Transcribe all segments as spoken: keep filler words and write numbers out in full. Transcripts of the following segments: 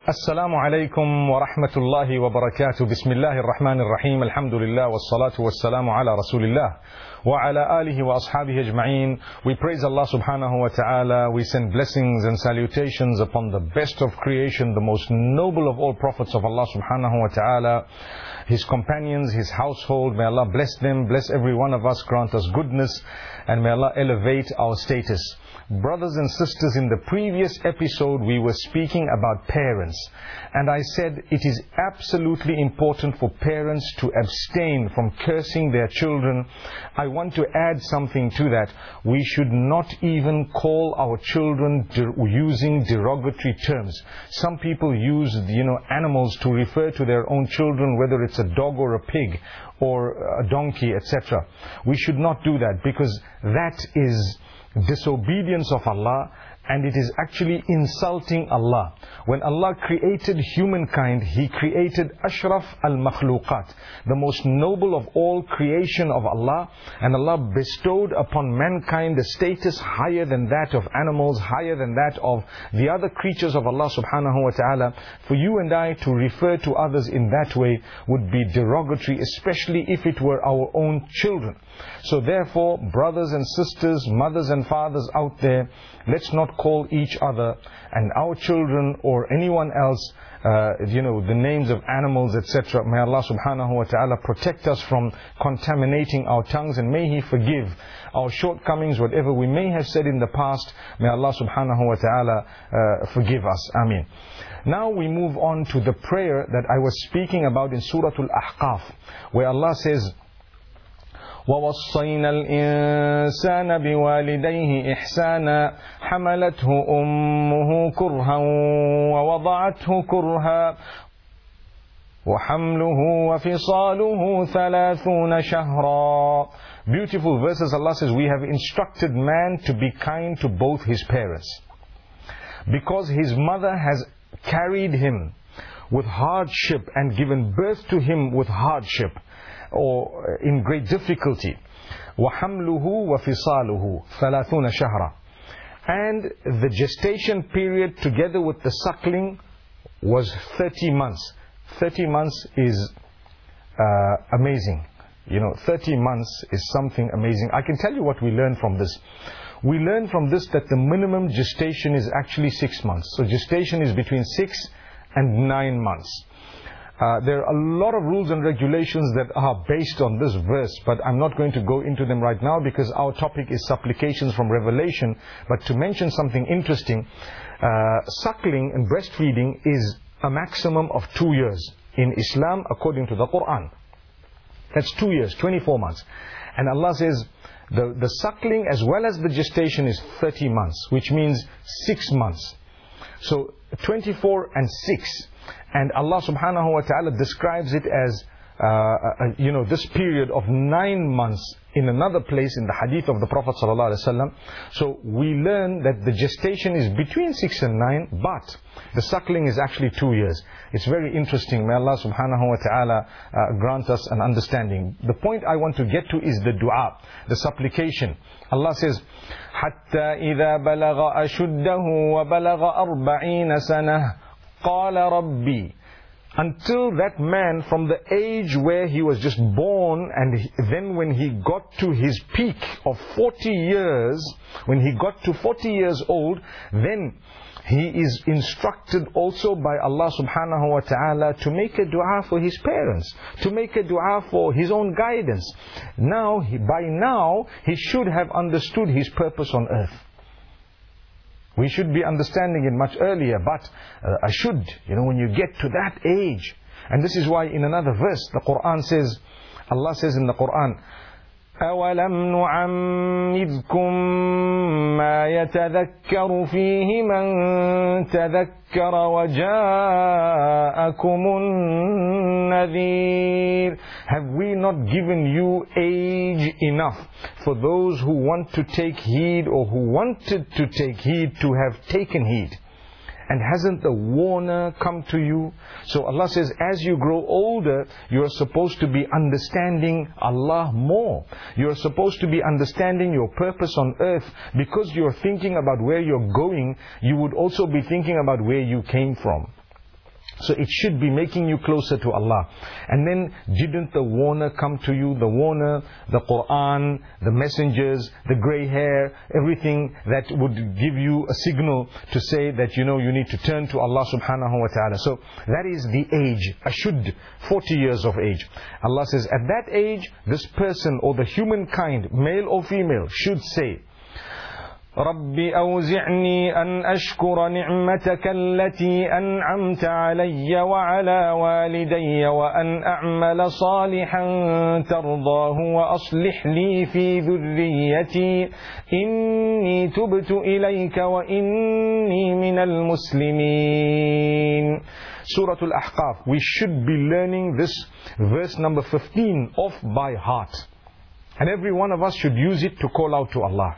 Assalamu alaikum wa rahmatullahi wa barakatuh. Bismillahir Rahmanir Rahim. Alhamdulillah wassalatu wassalamu ala Rasulillah wa ala alihi wa ashabihi ajma'een. We praise Allah subhanahu wa ta'ala. We send blessings and salutations upon the best of creation, the most noble of all prophets of Allah subhanahu wa ta'ala, His companions, His household. May Allah bless them, bless every one of us, grant us goodness, and may Allah elevate our status. Brothers and sisters, in the previous episode we were speaking about parents, and I said it is absolutely important for parents to abstain from cursing their children. I want to add something to that. We should not even call our children de- using derogatory terms. Some people use, you know, animals to refer to their own children, whether it's a dog or a pig or a donkey, et cetera. We should not do that, because that is disobedience of Allah, and it is actually insulting Allah. When Allah created humankind, He created Ashraf al-Makhluqat, the most noble of all creation of Allah, and Allah bestowed upon mankind a status higher than that of animals, higher than that of the other creatures of Allah subhanahu wa ta'ala. For you and I to refer to others in that way would be derogatory, especially if it were our own children. So therefore, brothers and sisters, mothers and fathers out there, let's not call each other and our children or anyone else, uh, you know, the names of animals, et cetera. May Allah subhanahu wa ta'ala protect us from contaminating our tongues, and may He forgive our shortcomings, whatever we may have said in the past. May Allah subhanahu wa ta'ala uh, forgive us. Ameen. Now we move on to the prayer that I was speaking about in Surah Al-Ahqaf, where Allah says, وَوَصَّيْنَا الْإِنسَانَ بِوَالِدَيْهِ إِحْسَانًا حَمَلَتْهُ أُمُّهُ كُرْهًا وَوَضَعَتْهُ كُرْهًا وَحَمْلُهُ وَفِصَالُهُ ثَلَاثُونَ شَهْرًا. Beautiful verses. Allah says, we have instructed man to be kind to both his parents, because his mother has carried him with hardship and given birth to him with hardship, or in great difficulty. وَحَمْلُهُ وَفِصَالُهُ ثَلَاثُونَ شَهْرًا. And the gestation period together with the suckling was thirty months. thirty months is uh, amazing. You know, thirty months is something amazing. I can tell you what we learn from this. We learn from this that the minimum gestation is actually six months. So gestation is between six and nine months. Uh, there are a lot of rules and regulations that are based on this verse, but I'm not going to go into them right now, because our topic is supplications from Revelation. But to mention something interesting, uh, suckling and breastfeeding is a maximum of two years in Islam according to the Quran. That's two years, twenty-four months. And Allah says the, the suckling as well as the gestation is thirty months, which means six months. So twenty-four and six. And Allah subhanahu wa ta'ala describes it as, uh, uh, you know, this period of nine months in another place in the hadith of the Prophet sallallahu alaihi wasallam. So we learn that the gestation is between six and nine, but the suckling is actually two years. It's very interesting. May Allah subhanahu wa ta'ala uh, grant us an understanding. The point I want to get to is the dua, the supplication. Allah says, حَتَّى إِذَا بَلَغَ أَشُدَّهُ وَبَلَغَ أَرْبَعِينَ سَنَةً قَالَ رَبِّي. Until that man, from the age where he was just born, and he, then when he got to his peak of forty years, when he got to forty years old, then he is instructed also by Allah subhanahu wa ta'ala to make a dua for his parents, to make a dua for his own guidance. Now, he, by now, he should have understood his purpose on earth. We should be understanding it much earlier, but uh, I should, you know, when you get to that age. And this is why in another verse, the Quran says, Allah says in the Quran, أَوَلَمْ نُعَمِّرْكُمْ مَا يَتَذَكَّرُ فِيهِ مَنْ تَذَكَّرَ وَجَاءَكُمُ النَّذِيرُ. Have we not given you age enough for those who want to take heed, or who wanted to take heed, to have taken heed? And hasn't the warner come to you? So Allah says, as you grow older, you are supposed to be understanding Allah more. You are supposed to be understanding your purpose on earth. Because you are thinking about where you're going, you would also be thinking about where you came from. So it should be making you closer to Allah. And then didn't the warner come to you? The warner, the Quran, the messengers, the grey hair, everything that would give you a signal to say that, you know, you need to turn to Allah subhanahu wa ta'ala. So that is the age, ashudd, forty years of age. Allah says at that age, this person or the humankind, male or female, should say, رب أوزعني أن أشكر نعمتك التي أنعمت علي وعلى والدي وأن أعمل صالحا ترضاه وأصلح لي في ذريتي إني تبت إليك وإني من المسلمين. Surah Al-Ahqaf. We should be learning this verse number fifteen off by heart. And every one of us should use it to call out to Allah.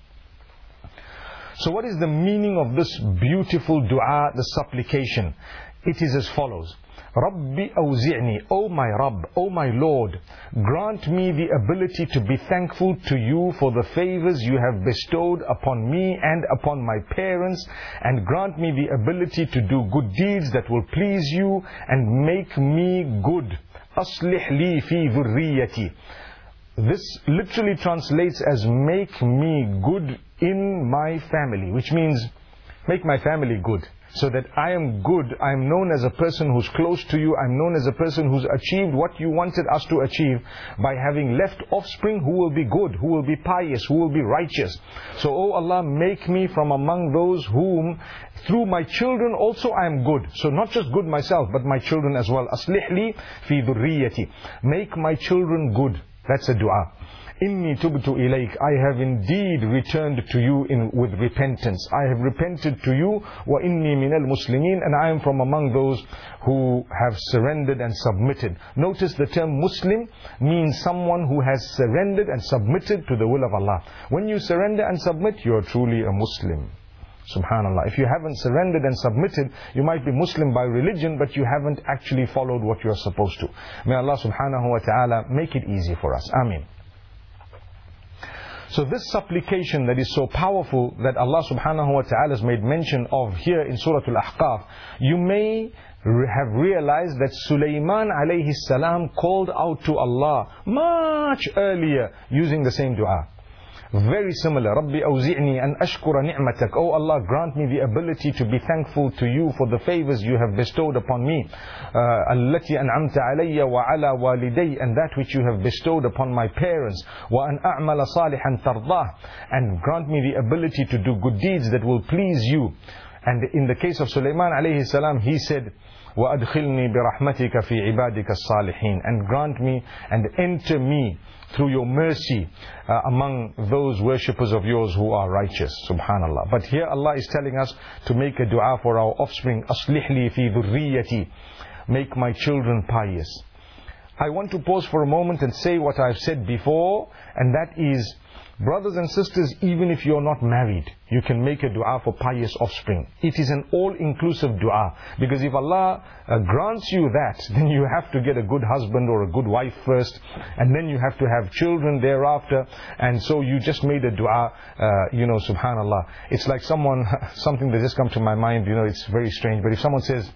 So what is the meaning of this beautiful dua, the supplication? It is as follows. Rabbi awzi'ni, O my Rabb, O my Lord, grant me the ability to be thankful to you for the favors you have bestowed upon me and upon my parents, and grant me the ability to do good deeds that will please you and make me good. Aslih li fi dhurriyyati. This literally translates as make me good in my family, which means make my family good. So that I am good, I am known as a person who's close to you, I am known as a person who's achieved what you wanted us to achieve by having left offspring who will be good, who will be pious, who will be righteous. So, oh Allah, make me from among those whom, through my children also I am good. So not just good myself, but my children as well. Aslih li fi dhurriyyati. Make my children good. That's a dua. Inni tubtu ilayk. I have indeed returned to you in, with repentance. I have repented to you. Wa inni minal muslimin. And I am from among those who have surrendered and submitted. Notice the term Muslim means someone who has surrendered and submitted to the will of Allah. When you surrender and submit, you are truly a Muslim. Subhanallah. If you haven't surrendered and submitted, you might be Muslim by religion, but you haven't actually followed what you are supposed to. May Allah subhanahu wa ta'ala make it easy for us. Ameen. So this supplication that is so powerful that Allah subhanahu wa ta'ala has made mention of here in Surah Al-Ahqaf, you may have realized that Sulaiman alayhi salam called out to Allah much earlier using the same dua. Very similar. Rabbi awzi'ni an ashkura ni'matak. Oh Allah, grant me the ability to be thankful to you for the favors you have bestowed upon me. Allati an'amta alayya wa ala waliday. And that which you have bestowed upon my parents. Wa an a'mala salihan tardah. And grant me the ability to do good deeds that will please you. And in the case of Sulaiman alayhi salam, he said, وَأَدْخِلْنِي بِرَحْمَتِكَ فِي عِبَادِكَ الصَّالِحِينَ. And grant me and enter me through your mercy uh, among those worshippers of yours who are righteous. Subhanallah. But here Allah is telling us to make a dua for our offspring. أَصْلِحْ لِي فِي ذُرِّيَّتِي. Make my children pious. I want to pause for a moment and say what I've said before, and that is, brothers and sisters, even if you're not married, you can make a dua for pious offspring. It is an all-inclusive dua. Because if Allah uh, grants you that, then you have to get a good husband or a good wife first, and then you have to have children thereafter. And so you just made a dua, uh, you know, subhanallah. It's like someone, something that just come to my mind, you know, it's very strange. But if someone says,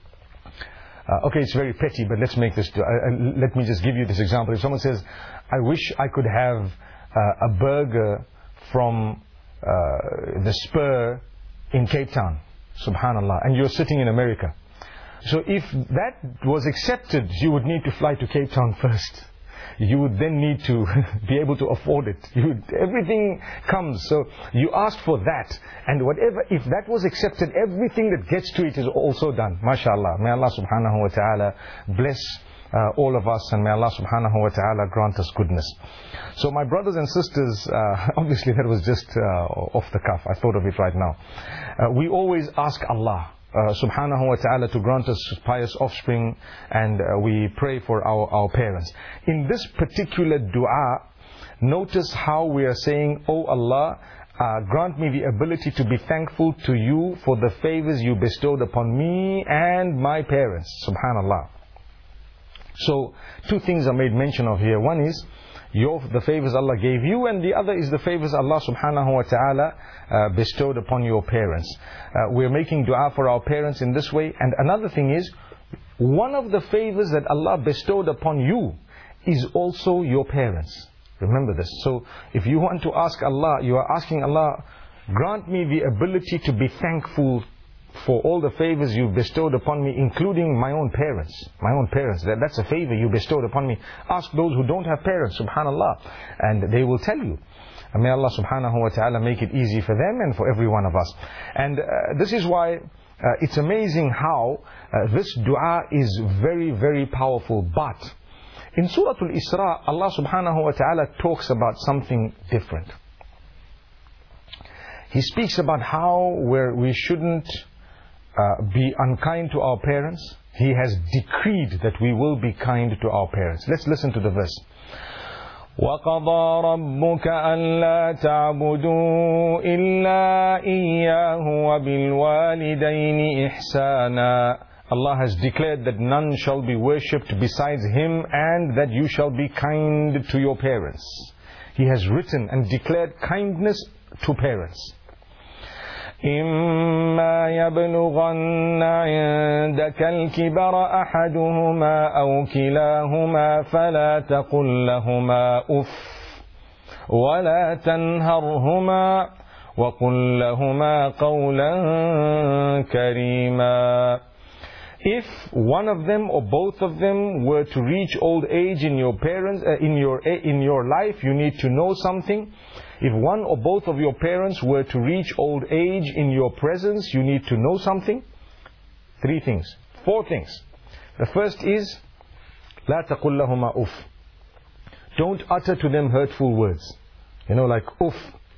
Uh, okay, it's very petty, but let's make this, uh, uh, let me just give you this example. If someone says, I wish I could have uh, a burger from uh, the Spur in Cape Town, subhanallah, and you're sitting in America. So if that was accepted, you would need to fly to Cape Town first. You would then need to be able to afford it. You would, everything comes. So you asked for that. And whatever, if that was accepted, everything that gets to it is also done. MashaAllah. May Allah subhanahu wa ta'ala bless uh, all of us. And may Allah subhanahu wa ta'ala grant us goodness. So my brothers and sisters, uh, obviously that was just uh, off the cuff. I thought of it right now. Uh, we always ask Allah Uh, subhanahu wa ta'ala to grant us pious offspring, and uh, we pray for our, our parents. In this particular dua, notice how we are saying, Oh Allah, uh, grant me the ability to be thankful to you for the favors you bestowed upon me and my parents. Subhanallah. So, two things are made mention of here. One is, your, the favors Allah gave you, and the other is the favors Allah subhanahu wa ta'ala uh, bestowed upon your parents. Uh, we're making dua for our parents in this way. And another thing is, one of the favors that Allah bestowed upon you is also your parents. Remember this. So if you want to ask Allah, you are asking Allah, grant me the ability to be thankful for all the favors you've bestowed upon me, including my own parents. My own parents, that, that's a favor you bestowed upon me. Ask those who don't have parents, subhanallah, and they will tell you. And may Allah subhanahu wa ta'ala make it easy for them and for every one of us. And uh, this is why uh, it's amazing how uh, this dua is very, very powerful. But in Surah Al-Isra, Allah subhanahu wa ta'ala talks about something different. He speaks about how where we shouldn't uh, be unkind to our parents. He has decreed that we will be kind to our parents. Let's listen to the verse. وَقَضَى رَبُّكَ أَلَّا تَعْبُدُوا إِلَّا إِيَّاهُ وَبِالْوَالِدَيْنِ إِحْسَانًا. Allah has declared that none shall be worshipped besides Him, and that you shall be kind to your parents. He has written and declared kindness to parents. إِمَّا يَبْلُغَنَّ عِندَكَ الْكِبَرَ أَحَدُهُمَا أَوْ كِلَاهُمَا فَلَا تَقُل لَّهُمَا أُفٍّ وَلَا تَنْهَرْهُمَا وَقُل لَّهُمَا قَوْلًا كَرِيمًا. If one of them or both of them were to reach old age in your parents, uh, in your in your life, you need to know something. If one or both of your parents were to reach old age in your presence, you need to know something. Three things, four things. The first is, لا تقل لهما أف. Don't utter to them hurtful words. You know, like uff.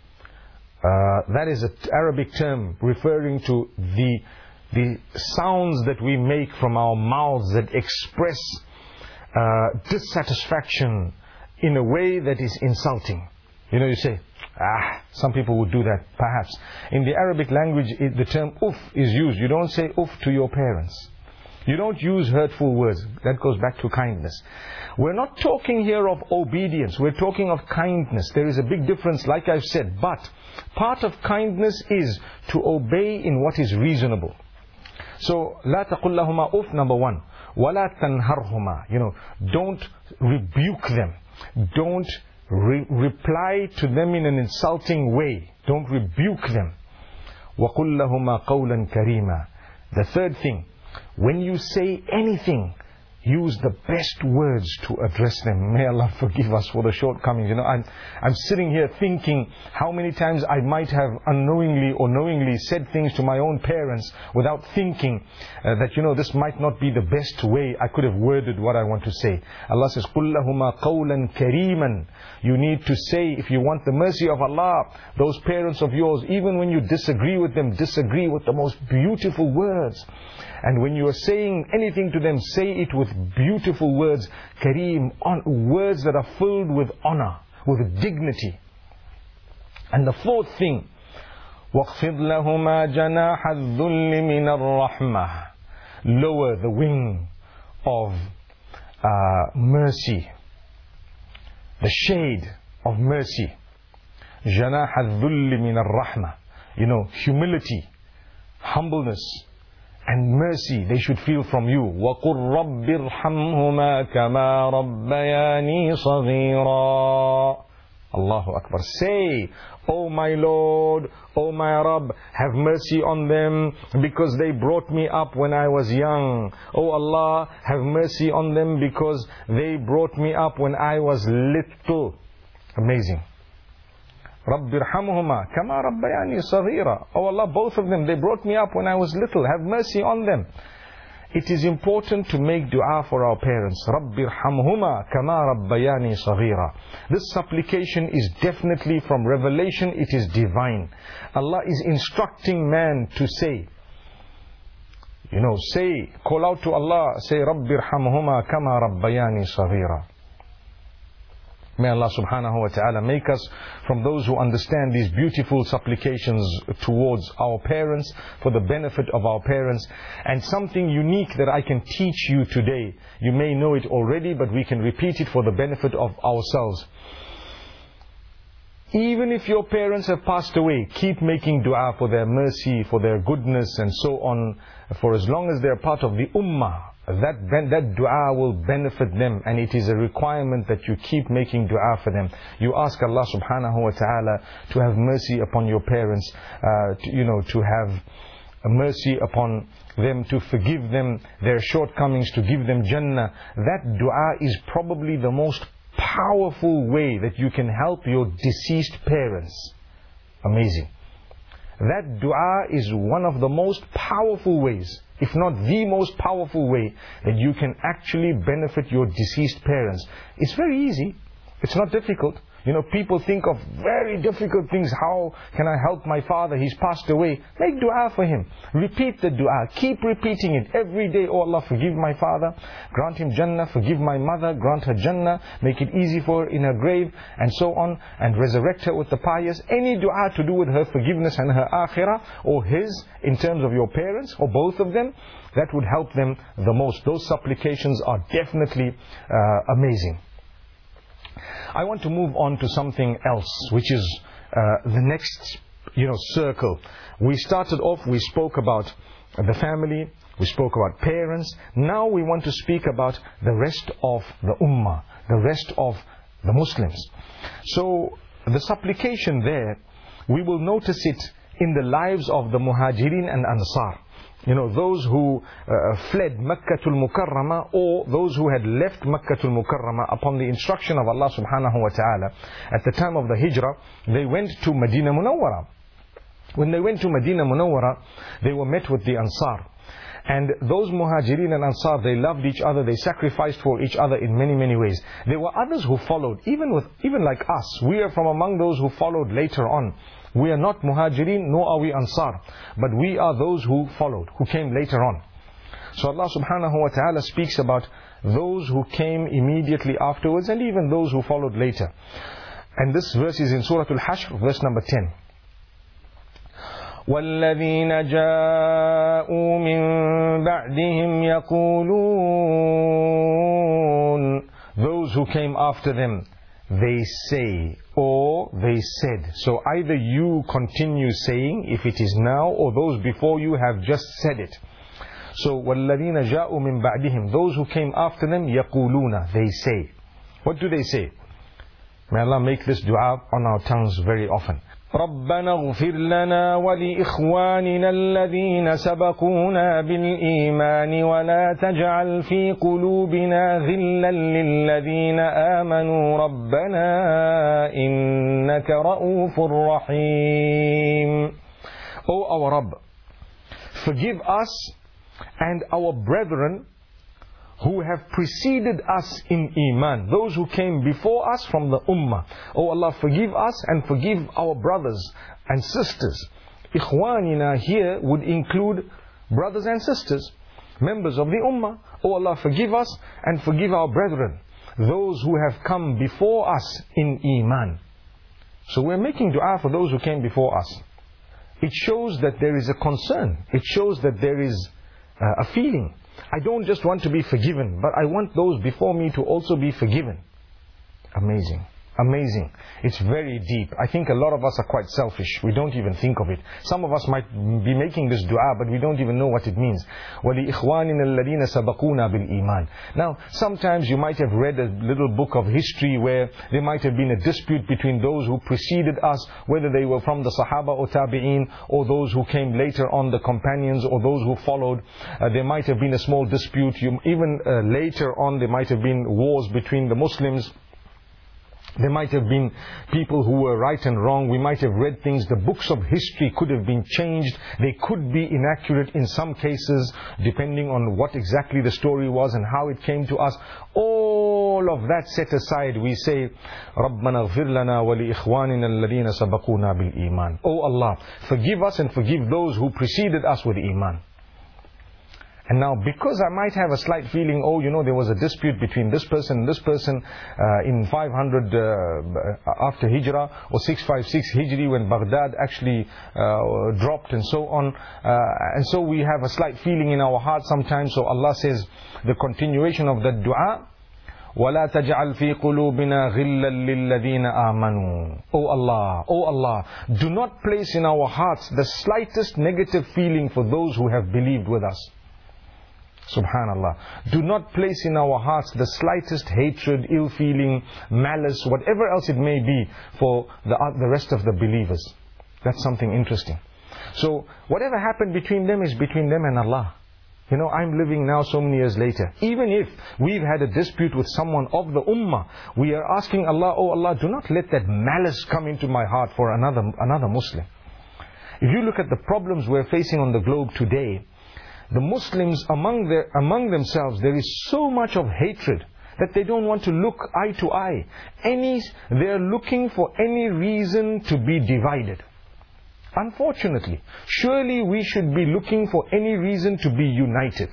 Uh, that is an Arabic term referring to the the sounds that we make from our mouths that express uh, dissatisfaction in a way that is insulting. You know, you say, ah, some people would do that, perhaps. In the Arabic language, it, the term uff is used. You don't say uff to your parents. You don't use hurtful words. That goes back to kindness. We're not talking here of obedience. We're talking of kindness. There is a big difference, like I've said. But part of kindness is to obey in what is reasonable. So, لا تقل لهما أف, number one. ولا تنهرهما. You know, don't rebuke them. Don't re reply to them in an insulting way. Don't rebuke them. وقل لهما قولا كريما. The third thing, when you say anything, use the best words to address them. May Allah forgive us for the shortcomings. You know, I'm, I'm sitting here thinking how many times I might have unknowingly or knowingly said things to my own parents without thinking uh, that, you know, this might not be the best way I could have worded what I want to say. Allah says, قُلْ لَهُمَا قَوْلًا كَرِيمًا. You need to say, if you want the mercy of Allah, those parents of yours, even when you disagree with them, disagree with the most beautiful words. And when you are saying anything to them, say it with beautiful words, kareem, on, words that are filled with honor, with dignity. And the fourth thing, وَاخْفِضْ لَهُمَا جَنَاحَ الذُّلِّ مِنَ الرَّحْمَةِ. Lower the wing of uh, mercy, the shade of mercy. جَنَاحَ الذُّلِّ مِنَ الرَّحْمَةِ. You know, humility, humbleness, and mercy they should feel from you. وَقُلْ رَبِّ ارْحَمْهُمَا كَمَا رَبَّيَانِي صَغِيرًا. Allahu Akbar. Say, O my Lord, O my Rabb, have mercy on them because they brought me up when I was young. O Allah, have mercy on them because they brought me up when I was little. Amazing. رَبِّ ارْحَمْهُمَا كَمَا رَبَّيَانِي صَغِيرًا. Oh Allah, both of them, they brought me up when I was little. Have mercy on them. It is important to make dua for our parents. رَبِّ ارْحَمْهُمَا كَمَا رَبَّيَانِي صَغِيرًا. This supplication is definitely from revelation. It is divine. Allah is instructing man to say, you know, say, call out to Allah, say, رَبِّ ارْحَمْهُمَا كَمَا رَبَّيَانِي صَغِيرًا. May Allah subhanahu wa ta'ala make us from those who understand these beautiful supplications towards our parents, for the benefit of our parents. And something unique that I can teach you today, you may know it already, but we can repeat it for the benefit of ourselves. Even if your parents have passed away, keep making dua for their mercy, for their goodness and so on. For as long as they are part of the ummah, that, that dua will benefit them, and it is a requirement that you keep making dua for them. You ask Allah subhanahu wa ta'ala to have mercy upon your parents, uh, to, you know, to have mercy upon them, to forgive them their shortcomings, to give them Jannah. That dua is probably the most powerful way that you can help your deceased parents. Amazing. That dua is one of the most powerful ways, if not the most powerful way, that you can actually benefit your deceased parents. It's very easy. It's not difficult. You know, people think of very difficult things. How can I help my father? He's passed away. Make dua for him. Repeat the dua. Keep repeating it every day. Oh Allah, forgive my father. Grant him Jannah. Forgive my mother. Grant her Jannah. Make it easy for her in her grave. And so on. And resurrect her with the pious. Any dua to do with her forgiveness and her akhirah, or his, in terms of your parents, or both of them, that would help them the most. Those supplications are definitely uh, amazing. I want to move on to something else, which is uh, the next, you know, circle. We started off, we spoke about the family, we spoke about parents. Now we want to speak about the rest of the ummah, the rest of the Muslims. So the supplication there, we will notice it in the lives of the Muhajirin and Ansar. You know, those who uh, fled Makkatul Mukarramah, or those who had left Makkatul Mukarramah upon the instruction of Allah subhanahu wa ta'ala. At the time of the Hijrah, they went to Medina Munawwara. When they went to Medina Munawwara, they were met with the Ansar. And those Muhajirin and Ansar, they loved each other, they sacrificed for each other in many, many ways. There were others who followed, even with, even like us. We are from among those who followed later on. We are not Muhajirin, nor are we Ansar. But we are those who followed, who came later on. So Allah subhanahu wa ta'ala speaks about those who came immediately afterwards, and even those who followed later. And this verse is in Surah Al-Hashr, verse number ten. وَالَّذِينَ جَاءُوا مِن بَعْدِهِمْ يَقُولُونَ, those who came after them, they say, or they said. So either you continue saying, if it is now, or those before you have just said it. So وَالَّذِينَ جَاءُوا مِن بَعْدِهِمْ, those who came after them, يَقُولُونَ, they say. What do they say? May Allah make this dua on our tongues very often. رَبَّنَا اغْفِرْ لَنَا وَلِإِخْوَانِنَا الَّذِينَ سَبَقُونَا بِالْإِيمَانِ وَلَا تَجْعَلْ فِي قُلُوبِنَا غِلًّا لِلَّذِينَ آمَنُوا رَبَّنَا إِنَّكَ رَءُوفٌ رَحِيمٌ. O our Rabb, forgive us and our brethren who have preceded us in Iman, those who came before us from the Ummah. Oh Allah, forgive us and forgive our brothers and sisters. Ikhwanina here would include brothers and sisters, members of the Ummah. Oh Allah, forgive us and forgive our brethren, those who have come before us in Iman. So we're making dua for those who came before us. It shows that there is a concern. It shows that there is uh, a feeling. I don't just want to be forgiven, but I want those before me to also be forgiven. Amazing. Amazing. It's very deep. I think a lot of us are quite selfish. We don't even think of it. Some of us might be making this dua, but we don't even know what it means. وَلِإِخْوَانِنَا الَّذِينَ سَبَقُونَا بِالْإِيمَانِ. Now, sometimes you might have read a little book of history where there might have been a dispute between those who preceded us, whether they were from the Sahaba or Tabi'een, or those who came later on, the companions, or those who followed. Uh, there might have been a small dispute. You, even uh, later on, there might have been wars between the Muslims. There might have been people who were right and wrong. We might have read things. The books of history could have been changed. They could be inaccurate in some cases, depending on what exactly the story was and how it came to us. All of that set aside, we say, رَبَّنَا اغْفِرْ لَنَا وَلِإِخْوَانِنَا الَّذِينَ سَبَقُونَا بِالْإِيمَانِ. Oh Allah, forgive us and forgive those who preceded us with Iman. And now, because I might have a slight feeling, oh, you know, there was a dispute between this person and this person uh, in five hundred uh, after Hijrah, or six fifty-six Hijri, when Baghdad actually uh, dropped and so on. Uh, and so we have a slight feeling in our heart sometimes. So Allah says, the continuation of that dua, وَلَا تَجْعَلْ فِي قُلُوبِنَا غِلًّا لِلَّذِينَ آمَنُوا. Oh Allah, oh Allah, do not place in our hearts the slightest negative feeling for those who have believed with us. Subhanallah. Do not place in our hearts the slightest hatred, ill feeling, malice, whatever else it may be for the, uh, the rest of the believers. That's something interesting. So whatever happened between them is between them and Allah. You know, I'm living now so many years later. Even if we've had a dispute with someone of the ummah, we are asking Allah, oh Allah, do not let that malice come into my heart for another, another Muslim. If you look at the problems we're facing on the globe today, the Muslims among, their, among themselves, there is so much of hatred that they don't want to look eye to eye. Any, they're looking for any reason to be divided. Unfortunately, surely we should be looking for any reason to be united.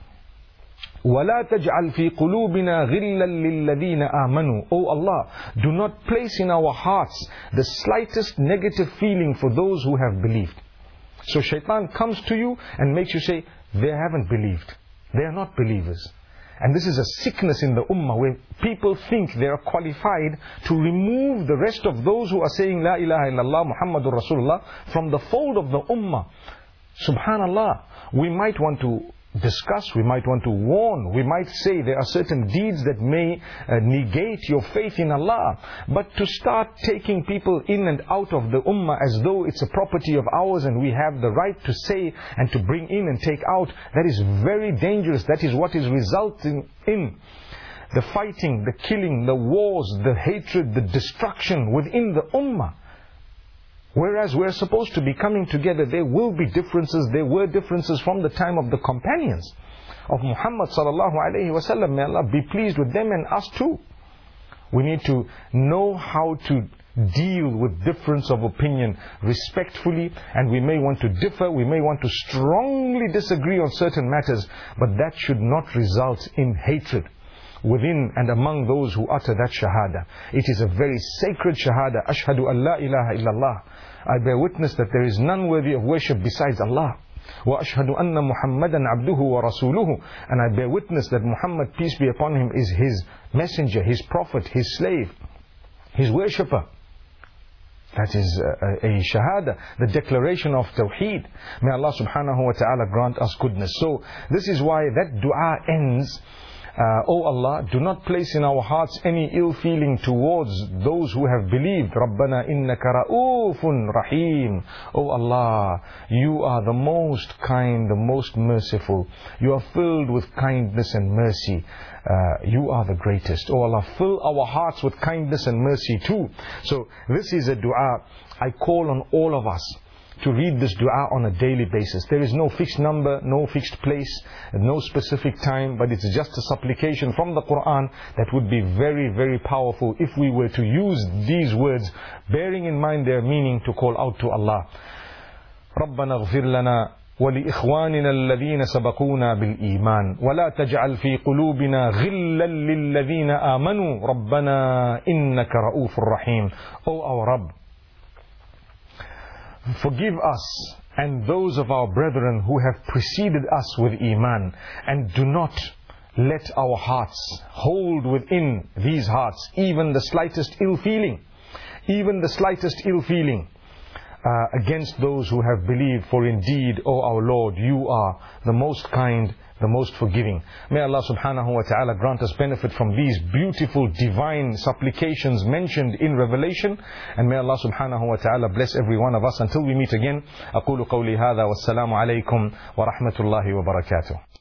وَلَا تَجْعَلْ فِي قُلُوبِنَا غِلًّا لِلَّذِينَ آمَنُوا. Oh Allah, do not place in our hearts the slightest negative feeling for those who have believed. So shaitan comes to you and makes you say, they haven't believed. They are not believers. And this is a sickness in the ummah, where people think they are qualified to remove the rest of those who are saying La ilaha illallah Muhammadur Rasulullah from the fold of the ummah. Subhanallah. We might want to discuss, we might want to warn, we might say there are certain deeds that may uh, negate your faith in Allah. But to start taking people in and out of the ummah as though it's a property of ours and we have the right to say and to bring in and take out, that is very dangerous. That is what is resulting in the fighting, the killing, the wars, the hatred, the destruction within the ummah. Whereas we're supposed to be coming together. There will be differences. There were differences from the time of the companions of Muhammad sallallahu alaihi wasallam. May Allah be pleased with them and us too. We need to know how to deal with difference of opinion respectfully, and we may want to differ, we may want to strongly disagree on certain matters, but that should not result in hatred within and among those who utter that shahada. It is a very sacred shahada. Ashhadu an la ilaha illallah. I bear witness that there is none worthy of worship besides Allah. Wa ashhadu anna Muhammadan abduhu wa rasuluhu. And I bear witness that Muhammad, peace be upon him, is his messenger, his prophet, his slave, his worshipper. That is a, a shahada, the declaration of tawheed. May Allah subhanahu wa ta'ala grant us goodness. So this is why that dua ends, Uh, oh Allah, do not place in our hearts any ill feeling towards those who have believed. Rabbana innaka ra'ufun rahim. Oh Allah, you are the most kind, the most merciful. You are filled with kindness and mercy. Uh, you are the greatest. Oh Allah, fill our hearts with kindness and mercy too. So this is a dua I call on all of us to read this dua on a daily basis. There is no fixed number, no fixed place, no specific time, but it's just a supplication from the Quran that would be very, very powerful if we were to use these words, bearing in mind their meaning, to call out to Allah. رَبَّنَا اغْفِرْ لَنَا وَلِإِخْوَانِنَا الَّذِينَ سَبَقُونَا بِالْإِيمَانِ وَلَا تَجْعَلْ فِي قُلُوبِنَا غِلًّا لِلَّذِينَ آمَنُوا رَبَّنَا إِنَّكَ رَؤُوفٌ رَحِيمٌ. O our Rabb, forgive us and those of our brethren who have preceded us with Iman, and do not let our hearts hold within these hearts even the slightest ill feeling, even the slightest ill feeling uh, against those who have believed. For indeed, O our Lord, you are the most kind, the most forgiving. May Allah subhanahu wa ta'ala grant us benefit from these beautiful divine supplications mentioned in Revelation, and may Allah subhanahu wa ta'ala bless every one of us until we meet again. أقول قولي هذا والسلام عليكم ورحمة الله وبركاته.